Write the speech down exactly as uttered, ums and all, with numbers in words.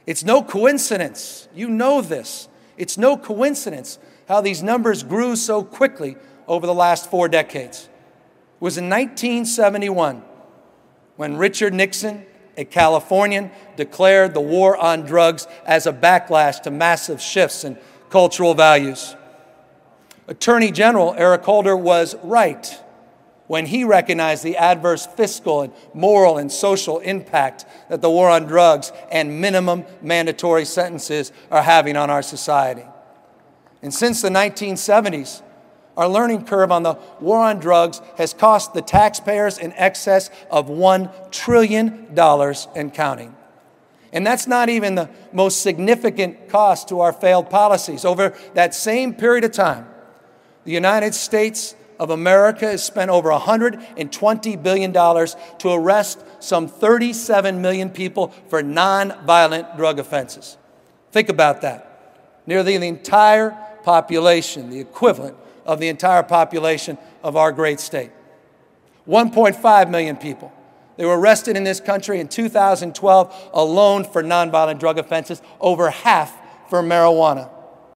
It's no coincidence, you know this, it's no coincidence how these numbers grew so quickly over the last four decades. It was in nineteen seventy-one when Richard Nixon, a Californian, declared the war on drugs as a backlash to massive shifts in cultural values. Attorney General Eric Holder was right when he recognized the adverse fiscal and moral and social impact that the war on drugs and minimum mandatory sentences are having on our society. And since the nineteen seventies, our learning curve on the war on drugs has cost the taxpayers in excess of one trillion dollars and counting. And that's not even the most significant cost to our failed policies. Over that same period of time, the United States of America has spent over one hundred twenty billion dollars to arrest some thirty-seven million people for nonviolent drug offenses. Think about that. Nearly the entire population, the equivalent of the entire population of our great state. one point five million people. They were arrested in this country in two thousand twelve alone for nonviolent drug offenses, over half for marijuana.